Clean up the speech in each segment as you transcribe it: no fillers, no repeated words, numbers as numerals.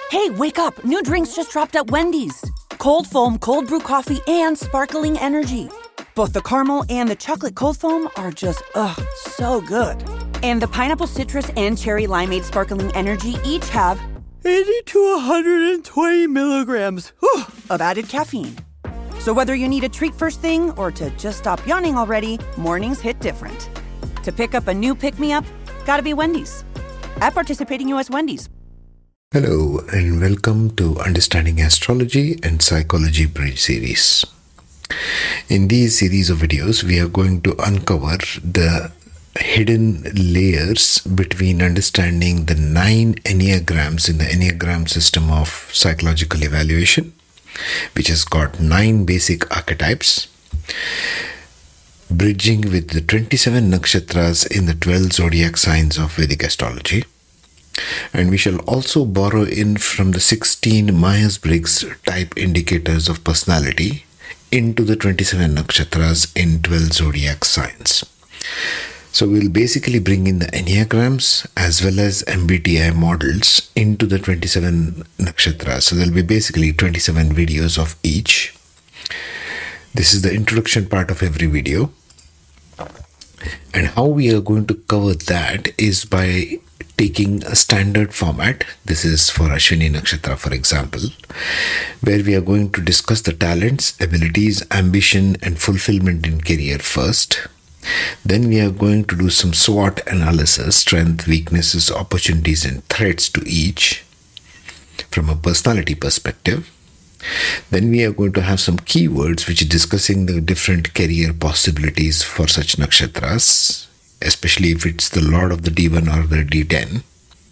Hey, wake up! New drinks just dropped at Wendy's. Cold foam, cold brew coffee, and sparkling energy. Both the caramel and the chocolate cold foam are just, so good. And the pineapple citrus and cherry limeade sparkling energy each have 80 to 120 milligrams of added caffeine. So whether you need a treat first thing or to just stop yawning already, mornings hit different. To pick up a new pick-me-up, gotta be Wendy's. At participating U.S. Wendy's. Hello and welcome to Understanding Astrology and Psychology Bridge series. In these series of videos, we are going to uncover the hidden layers between understanding the 9 enneagrams in the enneagram system of psychological evaluation, which has got 9 basic archetypes, bridging with the 27 nakshatras in the 12 zodiac signs of Vedic astrology. And we shall also borrow in from the 16 Myers-Briggs type indicators of personality into the 27 nakshatras in 12 zodiac signs. So we'll basically bring in the enneagrams as well as MBTI models into the 27 nakshatras. So there'll be basically 27 videos of each. This is the introduction part of every video. And how we are going to cover that is by taking a standard format. This is for Ashwini Nakshatra, for example, where we are going to discuss the talents, abilities, ambition, and fulfillment in career first. Then we are going to do some SWOT analysis, strength, weaknesses, opportunities, and threats to each from a personality perspective. Then we are going to have some keywords which are discussing the different career possibilities for such nakshatras, especially if it's the Lord of the D1 or the D10.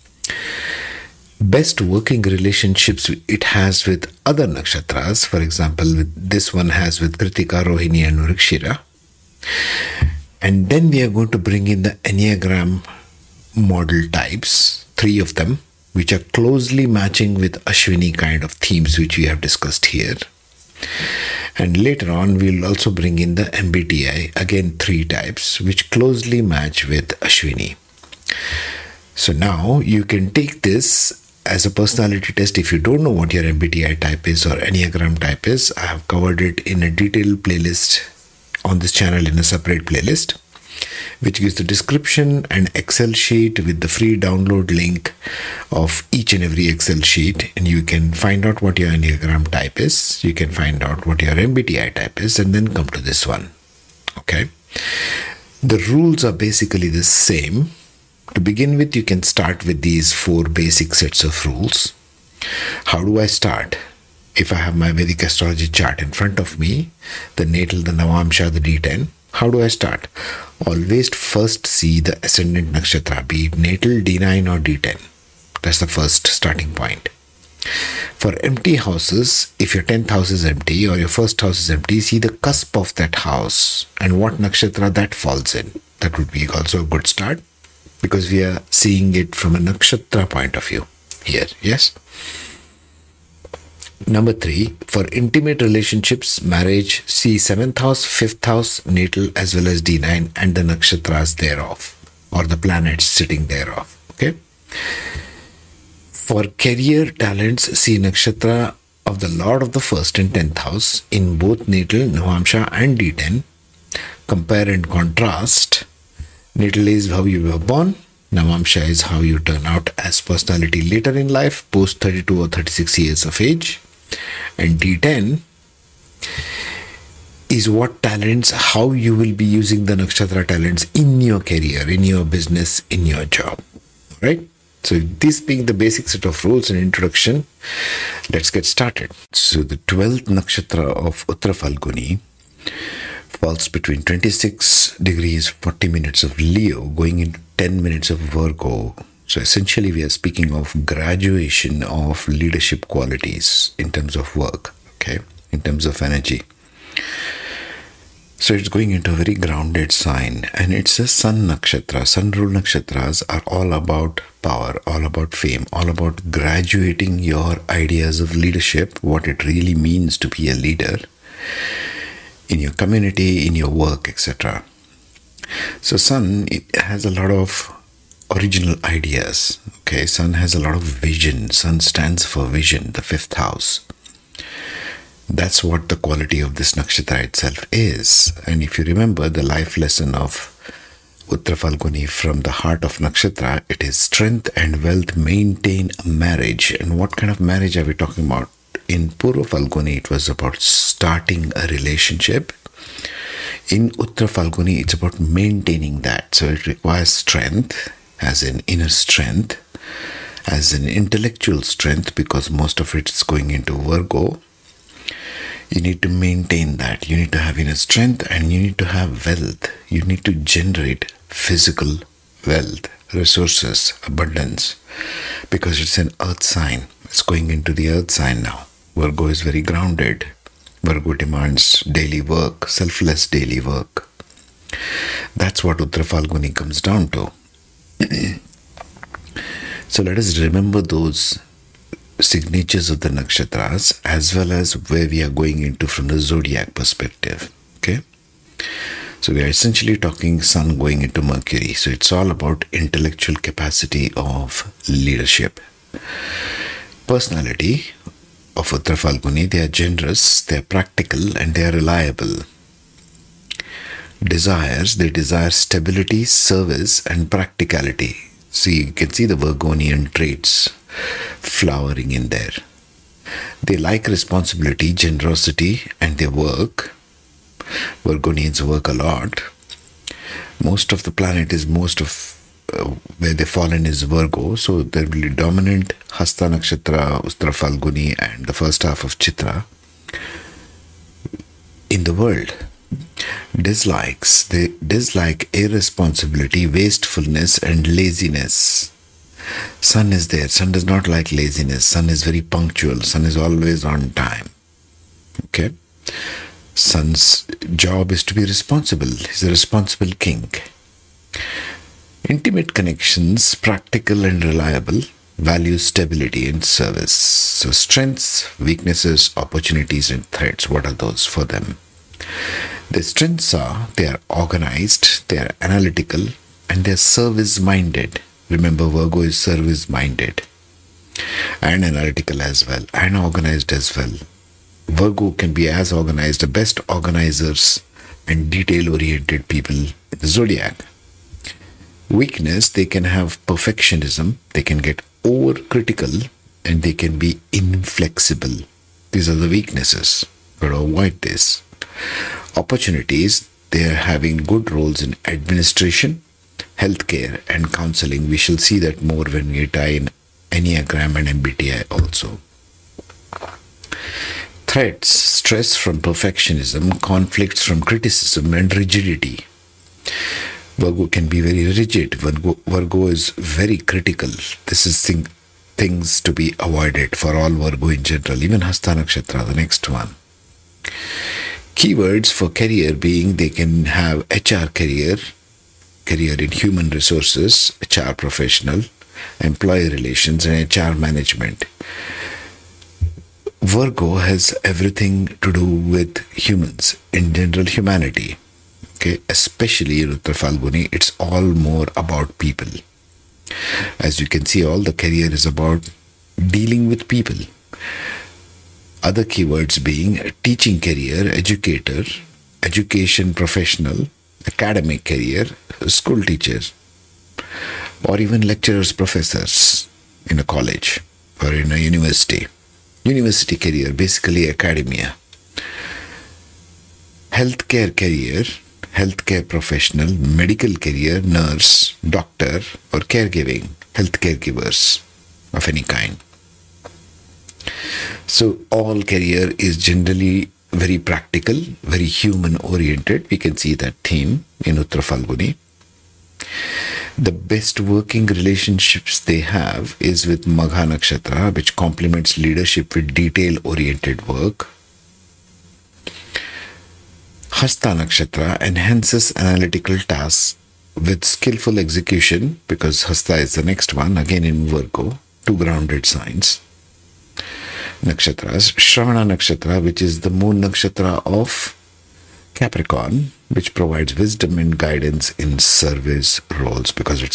Best working relationships it has with other nakshatras. For example, this one has with Kritika, Rohini and Vrikshira. And then we are going to bring in the Enneagram model types, 3 of them, which are closely matching with Ashwini kind of themes which we have discussed here. And later on, we'll also bring in the MBTI, again 3 types, which closely match with Ashwini. So now you can take this as a personality test. If you don't know what your MBTI type is or Enneagram type is, I have covered it in a detailed playlist on this channel in a separate playlist, which gives the description and Excel sheet with the free download link of each and every Excel sheet. And you can find out what your Enneagram type is. You can find out what your MBTI type is and then come to this one. Okay. The rules are basically the same. To begin with, you can start with these 4 basic sets of rules. How do I start? If I have my Vedic astrology chart in front of me, the natal, the Navamsha, the D10, how do I start? Always first see the ascendant nakshatra, be it natal, D9 or D10. That's the first starting point. For empty houses, if your 10th house is empty or your first house is empty, see the cusp of that house and what nakshatra that falls in. That would be also a good start because we are seeing it from a nakshatra point of view here. Yes? Number 3, for intimate relationships, marriage, see 7th house, 5th house, natal as well as D9 and the nakshatras thereof or the planets sitting thereof. Okay. For career talents, see nakshatra of the Lord of the 1st and 10th house in both natal, Navamsha and D10. Compare and contrast. Natal is how you were born. Navamsha is how you turn out as personality later in life, post 32 or 36 years of age. And D10 is what talents, how you will be using the nakshatra talents in your career, in your business, in your job. Right? So this being the basic set of rules and introduction, let's get started. So the 12th nakshatra of Uttara Phalguni falls between 26 degrees 40 minutes of Leo going into 10 minutes of Virgo. So essentially we are speaking of graduation of leadership qualities in terms of work, okay, in terms of energy. So it's going into a very grounded sign and it's a sun nakshatra. Sun rule nakshatras are all about power, all about fame, all about graduating your ideas of leadership, what it really means to be a leader in your community, in your work, etc. So sun, it has a lot of original ideas. Okay, Sun has a lot of vision. Sun stands for vision, the fifth house. That's what the quality of this nakshatra itself is. And if you remember the life lesson of Uttara Falguni from the heart of nakshatra, it is strength and wealth maintain a marriage. And what kind of marriage are we talking about? In Purva Falguni, it was about starting a relationship. In Uttara Falguni, it's about maintaining that. So it requires strength, as in inner strength, as in intellectual strength, because most of it is going into Virgo. You need to maintain that. You need to have inner strength and you need to have wealth. You need to generate physical wealth, resources, abundance, because it's an earth sign. It's going into the earth sign now. Virgo is very grounded. Virgo demands daily work, selfless daily work. That's what Uttara Falguni comes down to. So let us remember those signatures of the nakshatras as well as where we are going into from the zodiac perspective. Okay, so we are essentially talking Sun going into Mercury. So it's all about intellectual capacity of leadership. Personality of Uttara Falguni, they are generous, they are practical, and they are reliable. Desires, they desire stability, service, and practicality. See, you can see the Virgonian traits flowering in there. They like responsibility, generosity, and they work. Virgonians work a lot. Most of the planet is where they fall in is Virgo, so there will be dominant Hasta Nakshatra, Uttara Falguni, and the first half of Chitra in the world. Dislikes, they dislike irresponsibility, wastefulness, and laziness. Sun is there. Sun does not like laziness. Sun is very punctual. Sun is always on time. Okay? Sun's job is to be responsible. He's a responsible king. Intimate connections, practical and reliable, values stability and service. So strengths, weaknesses, opportunities and threats. What are those for them? Their strengths are, they are organized, they are analytical, and they are service-minded. Remember, Virgo is service-minded and analytical as well, and organized as well. Virgo can be as organized, the best organizers and detail-oriented people in the zodiac. Weakness, they can have perfectionism, they can get overcritical, and they can be inflexible. These are the weaknesses. Got to avoid this. Opportunities, they are having good roles in administration, healthcare, and counseling. We shall see that more when we tie in Enneagram and MBTI also. Threats, stress from perfectionism, conflicts from criticism, and rigidity. Virgo can be very rigid. Virgo is very critical. This is things to be avoided for all Virgo in general, even Hasta Nakshatra, the next one. Keywords for career being, they can have HR career in human resources, HR professional, employee relations, and HR management. Virgo has everything to do with humans, in general humanity. Okay, especially in Uttara Falguni, it's all more about people. As you can see, all the career is about dealing with people. Other keywords being teaching career, educator, education professional, academic career, school teacher, or even lecturers, professors in a college or in a university. University career, basically academia. Healthcare career, healthcare professional, medical career, nurse, doctor, or caregiving, health caregivers of any kind. So all career is generally very practical, very human oriented. We can see that theme in Uttara Falguni. The best working relationships they have is with Magha Nakshatra, which complements leadership with detail oriented work. Hasta Nakshatra enhances analytical tasks with skillful execution, because Hasta is the next one, again in Virgo, two grounded signs. Nakshatras, Shravana Nakshatra, which is the moon nakshatra of Capricorn, which provides wisdom and guidance in service roles, because it's a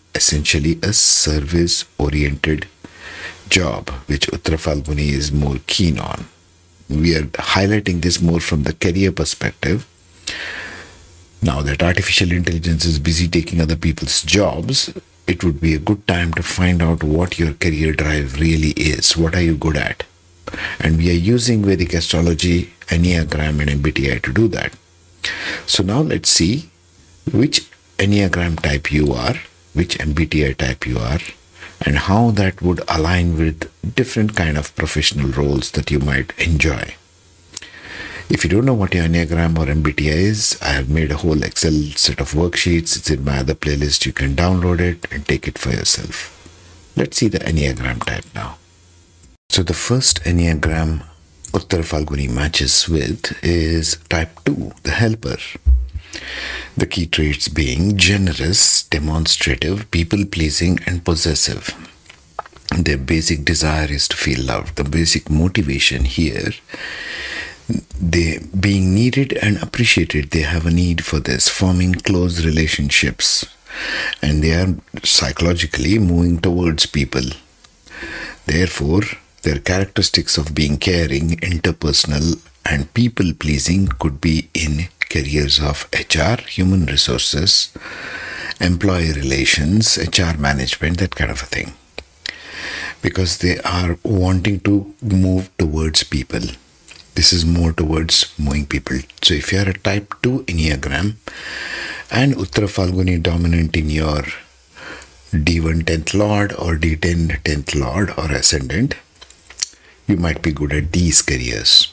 essentially a service-oriented job, which Uttara Falguni is more keen on. We are highlighting this more from the career perspective. Now that artificial intelligence is busy taking other people's jobs, it would be a good time to find out what your career drive really is. What are you good at? And we are using Vedic astrology, Enneagram, and MBTI to do that. So now let's see which Enneagram type you are, which MBTI type you are, and how that would align with different kind of professional roles that you might enjoy. If you don't know what your Enneagram or MBTI is, I have made a whole Excel set of worksheets. It's in my other playlist. You can download it and take it for yourself. Let's see the Enneagram type now. So the first Enneagram Uttara Falguni matches with is type 2, the helper. The key traits being generous, demonstrative, people-pleasing, and possessive. Their basic desire is to feel loved. The basic motivation here, they being needed and appreciated, they have a need for this, forming close relationships, and they are psychologically moving towards people. Therefore, their characteristics of being caring, interpersonal, and people-pleasing could be in careers of HR, human resources, employee relations, HR management, that kind of a thing. Because they are wanting to move towards people. This is more towards moving people. So if you are a type 2 Enneagram and Uttara Falguni dominant in your D1 10th Lord or D10 10th Lord or Ascendant, you might be good at these careers.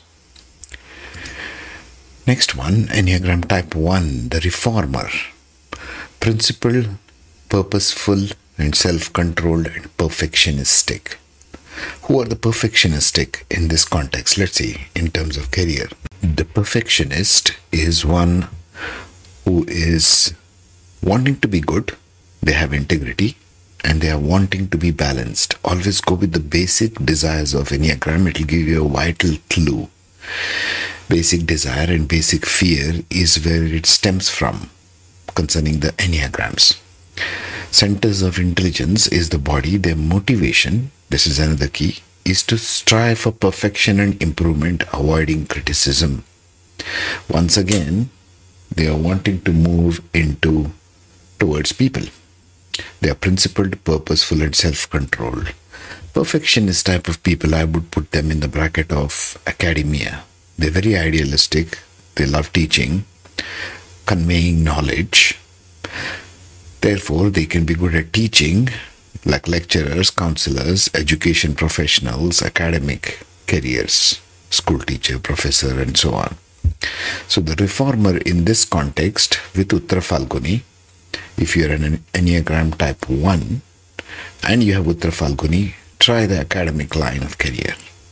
Next one, Enneagram type 1, the reformer. Principled, purposeful, and self-controlled and perfectionistic. Who are the perfectionistic in this context? Let's see, in terms of career. The perfectionist is one who is wanting to be good, they have integrity, and they are wanting to be balanced. Always go with the basic desires of Enneagram. It will give you a vital clue. Basic desire and basic fear is where it stems from concerning the Enneagrams. Centers of intelligence is the body. Their motivation, this is another key, is to strive for perfection and improvement, avoiding criticism. Once again, they are wanting to move towards people. They are principled, purposeful, and self-controlled. Perfectionist type of people, I would put them in the bracket of academia. They're very idealistic. They love teaching, conveying knowledge. Therefore, they can be good at teaching, like lecturers, counselors, education professionals, academic careers, school teacher, professor, and so on. So the reformer in this context with Uttara Falguni, if you're an Enneagram type 1 and you have Uttara Falguni, try the academic line of career.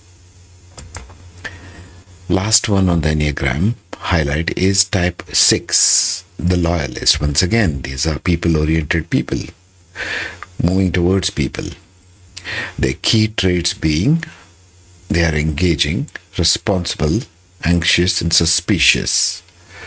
Last one on the Enneagram highlight is type 6, the loyalist. Once again, these are people-oriented people, moving towards people. Their key traits being they are engaging, responsible, anxious, and suspicious.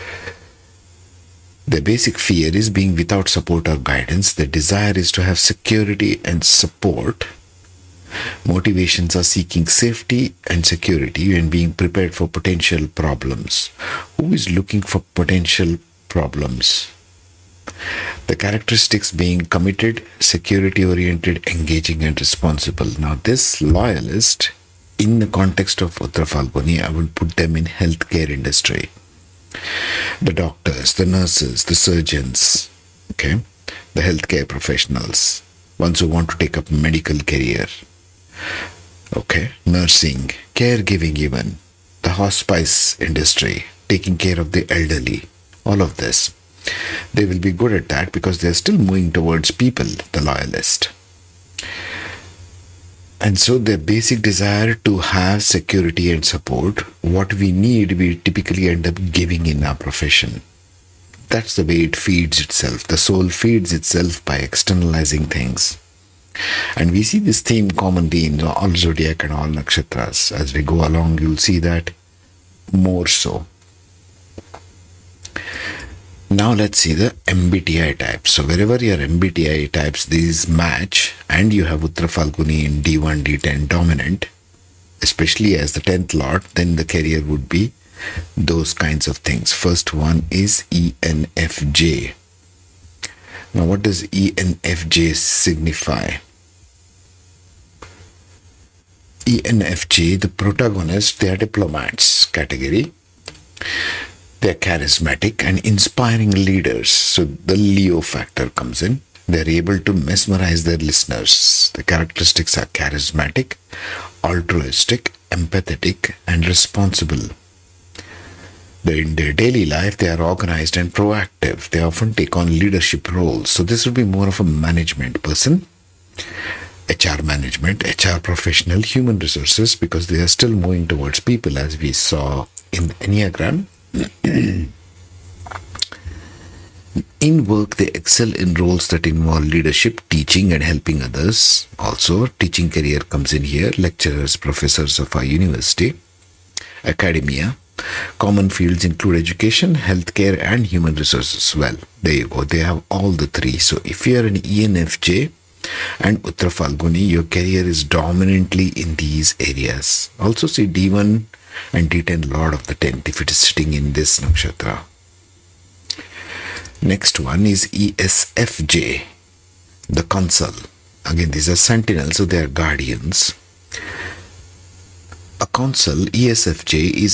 Their basic fear is being without support or guidance. Their desire is to have security and support. Motivations are seeking safety and security and being prepared for potential problems. Who is looking for potential problems? The characteristics being committed, security-oriented, engaging, and responsible. Now, this loyalist, in the context of Uttara Falguni, I will put them in healthcare industry. The doctors, the nurses, the surgeons, okay, the healthcare professionals, ones who want to take up medical career, okay, nursing, caregiving even, the hospice industry, taking care of the elderly, all of this. They will be good at that because they are still moving towards people, the loyalist. And so their basic desire to have security and support, what we need, we typically end up giving in our profession. That's the way it feeds itself. The soul feeds itself by externalizing things. And we see this theme commonly in all zodiac and all nakshatras. As we go along, you'll see that more so. Now let's see the MBTI types. So wherever your MBTI types these match and you have Uttara Falguni in D1, D10 dominant, especially as the 10th Lord, then the career would be those kinds of things. First one is ENFJ. Now what does ENFJ signify? ENFJ, the protagonist, they are diplomats category. They are charismatic and inspiring leaders. So the Leo factor comes in. They are able to mesmerize their listeners. The characteristics are charismatic, altruistic, empathetic, and responsible. In their daily life, they are organized and proactive. They often take on leadership roles. So this would be more of a management person. HR management, HR professional, human resources, because they are still moving towards people, as we saw in the Enneagram. In work, they excel in roles that involve leadership, teaching, and helping others. Also, teaching career comes in here. Lecturers, professors of our university, academia. Common fields include education, healthcare, and human resources. Well, there you go. They have all the three. So if you are an ENFJ and Uttara Falguni, your career is dominantly in these areas. Also see D1 and D10 Lord of the 10th if it is sitting in this nakshatra. Next one is ESFJ, the consul. Again, these are sentinels, so they are guardians. A consul, ESFJ, is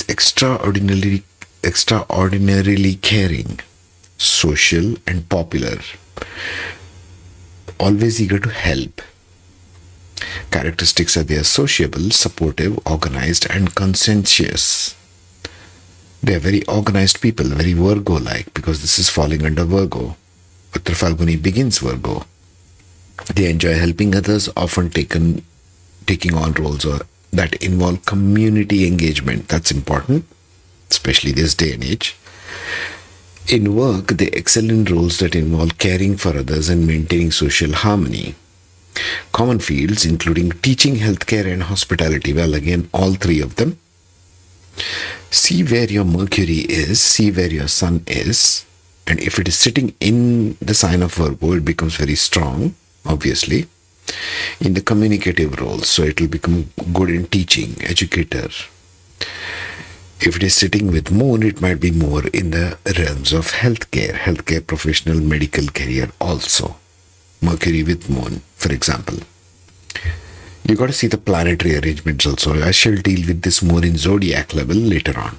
extraordinarily caring, social, and popular. Always eager to help. Characteristics are they are sociable, supportive, organized, and conscientious. They are very organized people, very Virgo-like, because this is falling under Virgo. Uttara Falguni begins Virgo. They enjoy helping others, often taking on roles that involve community engagement. That's important, especially this day and age. In work, they excel in roles that involve caring for others and maintaining social harmony. Common fields including teaching, healthcare, and hospitality. Well, again, all three of them. See where your Mercury is, see where your Sun is, and if it is sitting in the sign of Virgo, it becomes very strong, obviously, in the communicative roles. So it will become good in teaching, educator. If it is sitting with Moon, it might be more in the realms of healthcare professional, medical career also. Mercury with Moon, for example. You got to see the planetary arrangements also. I shall deal with this more in zodiac level later on.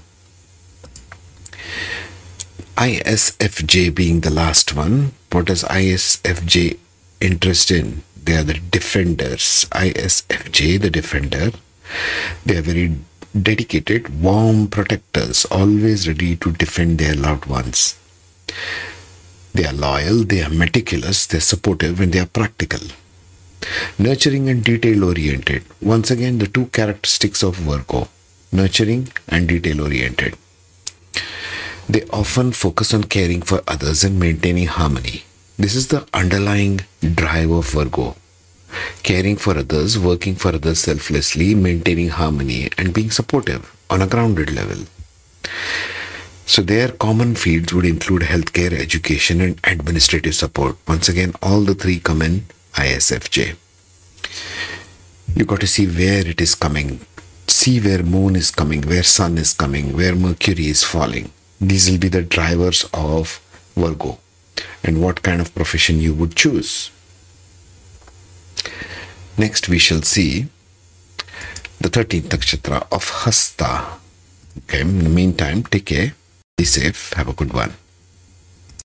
ISFJ being the last one. What does ISFJ interest in? They are the defenders. ISFJ, the defender. They are very dedicated, warm protectors, always ready to defend their loved ones. They are loyal, they are meticulous, they are supportive, and they are practical. Nurturing and detail-oriented. Once again, the two characteristics of Virgo, nurturing and detail-oriented. They often focus on caring for others and maintaining harmony. This is the underlying drive of Virgo. Caring for others, working for others selflessly, maintaining harmony, and being supportive on a grounded level. So their common fields would include healthcare, education, and administrative support. Once again, all the three come in ISFJ. You got to see where it is coming. See where Moon is coming, where Sun is coming, where Mercury is falling. These will be the drivers of Virgo and what kind of profession you would choose. Next, we shall see the 13th nakshatra of Hasta. Okay, in the meantime, take care, be safe, have a good one.